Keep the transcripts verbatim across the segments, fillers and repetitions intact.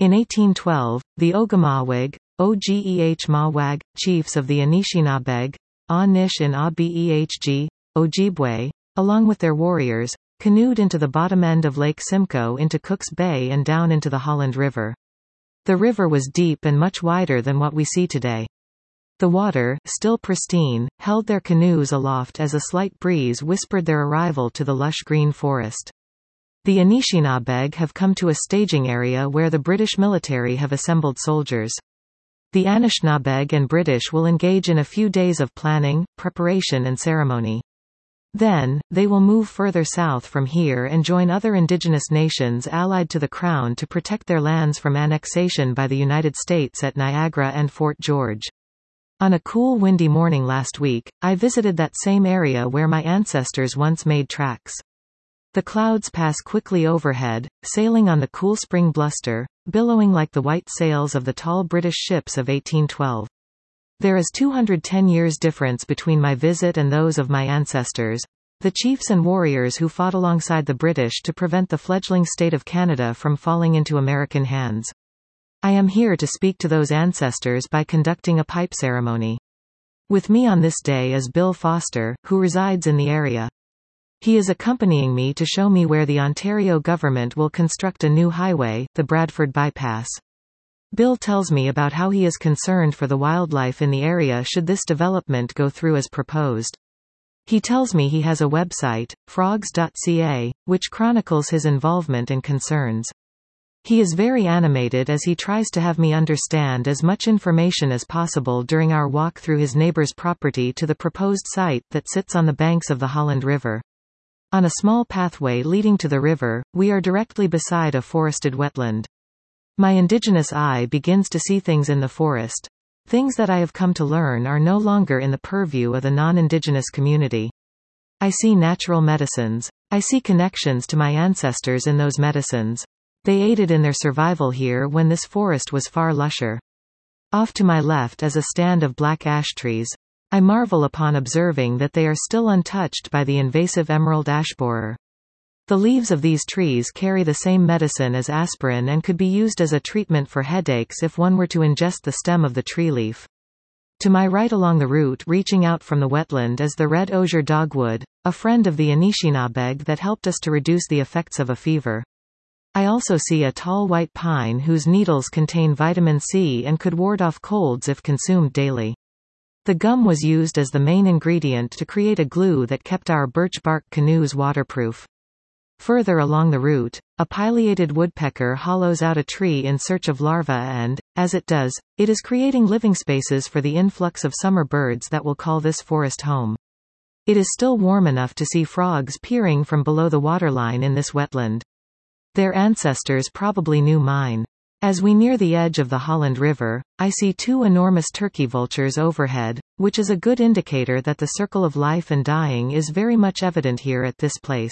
In eighteen twelve, the Ogamawag, Ogeh Mawag, chiefs of the Anishinabeg, A-Nish and A-Behg, Ojibwe, along with their warriors, canoed into the bottom end of Lake Simcoe into Cook's Bay and down into the Holland River. The river was deep and much wider than what we see today. The water, still pristine, held their canoes aloft as a slight breeze whispered their arrival to the lush green forest. The Anishinabeg have come to a staging area where the British military have assembled soldiers. The Anishinabeg and British will engage in a few days of planning, preparation and ceremony. Then, they will move further south from here and join other indigenous nations allied to the Crown to protect their lands from annexation by the United States at Niagara and Fort George. On a cool windy morning last week, I visited that same area where my ancestors once made tracks. The clouds pass quickly overhead, sailing on the cool spring bluster, billowing like the white sails of the tall British ships of eighteen twelve. There is two hundred ten years difference between my visit and those of my ancestors, the chiefs and warriors who fought alongside the British to prevent the fledgling state of Canada from falling into American hands. I am here to speak to those ancestors by conducting a pipe ceremony. With me on this day is Bill Foster, who resides in the area. He is accompanying me to show me where the Ontario government will construct a new highway, the Bradford Bypass. Bill tells me about how he is concerned for the wildlife in the area should this development go through as proposed. He tells me he has a website, frogs dot c a, which chronicles his involvement and concerns. He is very animated as he tries to have me understand as much information as possible during our walk through his neighbor's property to the proposed site that sits on the banks of the Holland River. On a small pathway leading to the river, we are directly beside a forested wetland. My indigenous eye begins to see things in the forest. Things that I have come to learn are no longer in the purview of the non-indigenous community. I see natural medicines. I see connections to my ancestors in those medicines. They aided in their survival here when this forest was far lusher. Off to my left is a stand of black ash trees. I marvel upon observing that they are still untouched by the invasive emerald ash borer. The leaves of these trees carry the same medicine as aspirin and could be used as a treatment for headaches if one were to ingest the stem of the tree leaf. To my right along the route reaching out from the wetland is the red osier dogwood, a friend of the Anishinabeg that helped us to reduce the effects of a fever. I also see a tall white pine whose needles contain vitamin C and could ward off colds if consumed daily. The gum was used as the main ingredient to create a glue that kept our birch bark canoes waterproof. Further along the route, a pileated woodpecker hollows out a tree in search of larvae and, as it does, it is creating living spaces for the influx of summer birds that will call this forest home. It is still warm enough to see frogs peering from below the waterline in this wetland. Their ancestors probably knew mine. As we near the edge of the Holland River, I see two enormous turkey vultures overhead, which is a good indicator that the circle of life and dying is very much evident here at this place.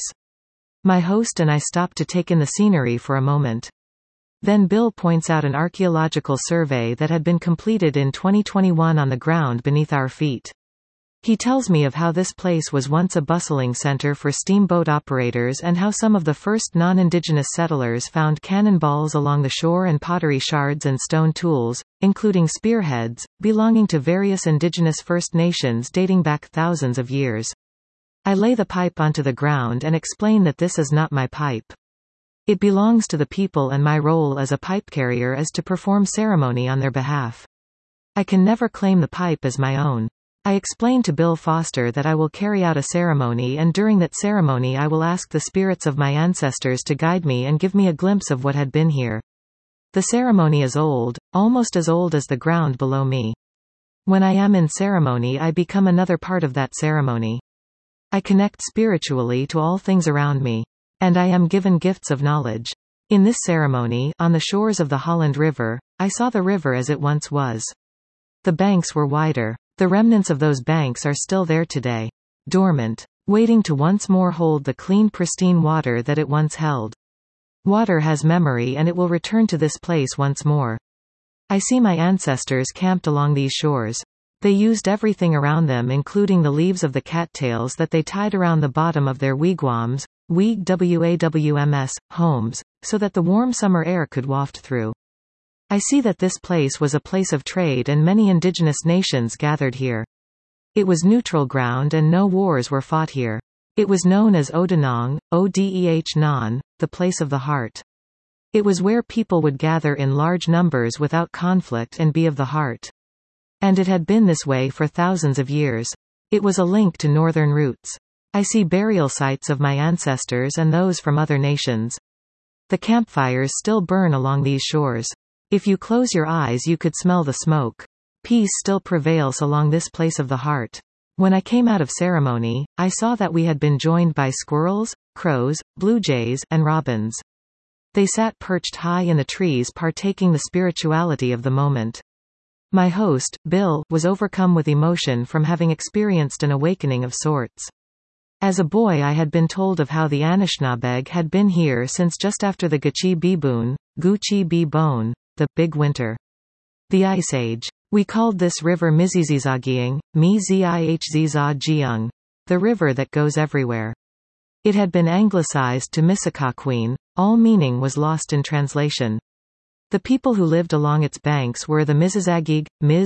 My host and I stop to take in the scenery for a moment. Then Bill points out an archaeological survey that had been completed in twenty twenty-one on the ground beneath our feet. He tells me of how this place was once a bustling center for steamboat operators and how some of the first non-indigenous settlers found cannonballs along the shore and pottery shards and stone tools, including spearheads, belonging to various indigenous First Nations dating back thousands of years. I lay the pipe onto the ground and explain that this is not my pipe. It belongs to the people and my role as a pipe carrier is to perform ceremony on their behalf. I can never claim the pipe as my own. I explain to Bill Foster that I will carry out a ceremony and during that ceremony I will ask the spirits of my ancestors to guide me and give me a glimpse of what had been here. The ceremony is old, almost as old as the ground below me. When I am in ceremony I become another part of that ceremony. I connect spiritually to all things around me. And I am given gifts of knowledge. In this ceremony, on the shores of the Holland River, I saw the river as it once was. The banks were wider. The remnants of those banks are still there today. Dormant. Waiting to once more hold the clean pristine water that it once held. Water has memory and it will return to this place once more. I see my ancestors camped along these shores. They used everything around them including the leaves of the cattails that they tied around the bottom of their wigwams, wig wams, homes, so that the warm summer air could waft through. I see that this place was a place of trade and many indigenous nations gathered here. It was neutral ground and no wars were fought here. It was known as Odanong, Odeh Nan, the place of the heart. It was where people would gather in large numbers without conflict and be of the heart. And it had been this way for thousands of years. It was a link to northern roots. I see burial sites of my ancestors and those from other nations. The campfires still burn along these shores. If you close your eyes you could smell the smoke. Peace still prevails along this place of the heart. When I came out of ceremony, I saw that we had been joined by squirrels, crows, blue jays, and robins. They sat perched high in the trees partaking the spirituality of the moment. My host, Bill, was overcome with emotion from having experienced an awakening of sorts. As a boy I had been told of how the Anishinaabeg had been here since just after the Gachi Bibun, Guchi Bibone, the Big Winter. The Ice Age. We called this river Mizizizagiang, Mi-Zihzizagiang, the river that goes everywhere. It had been anglicized to Misakakween, all meaning was lost in translation. The people who lived along its banks were the Mississauga,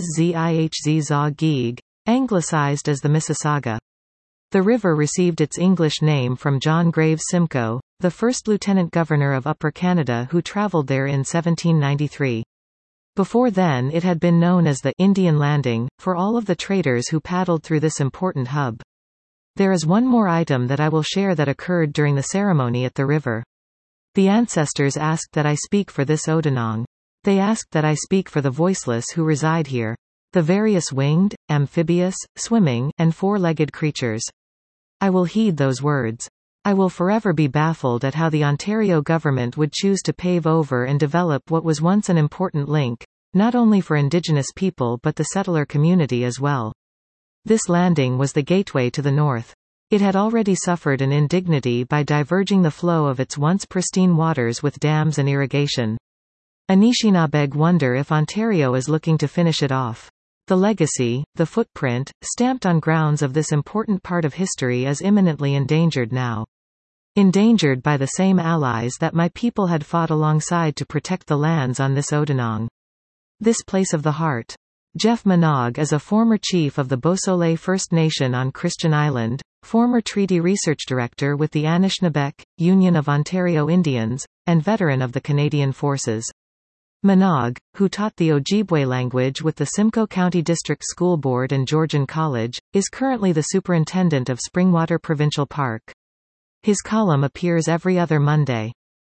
Miz-Zihzagig, anglicized as the Mississauga. The river received its English name from John Graves Simcoe, the first lieutenant governor of Upper Canada who travelled there in seventeen ninety-three. Before then it had been known as the Indian Landing, for all of the traders who paddled through this important hub. There is one more item that I will share that occurred during the ceremony at the river. The ancestors asked that I speak for this Odanong. They asked that I speak for the voiceless who reside here. The various winged, amphibious, swimming, and four-legged creatures. I will heed those words. I will forever be baffled at how the Ontario government would choose to pave over and develop what was once an important link, not only for Indigenous people but the settler community as well. This landing was the gateway to the north. It had already suffered an indignity by diverging the flow of its once pristine waters with dams and irrigation. Anishinaabeg wonder if Ontario is looking to finish it off. The legacy, the footprint, stamped on grounds of this important part of history is imminently endangered now. Endangered by the same allies that my people had fought alongside to protect the lands on this Odanong. This place of the heart. Jeff Manaug is a former chief of the Bosole First Nation on Christian Island, former treaty research director with the Anishinaabeg, Union of Ontario Indians, and veteran of the Canadian Forces. Manaug, who taught the Ojibwe language with the Simcoe County District School Board and Georgian College, is currently the superintendent of Springwater Provincial Park. His column appears every other Monday.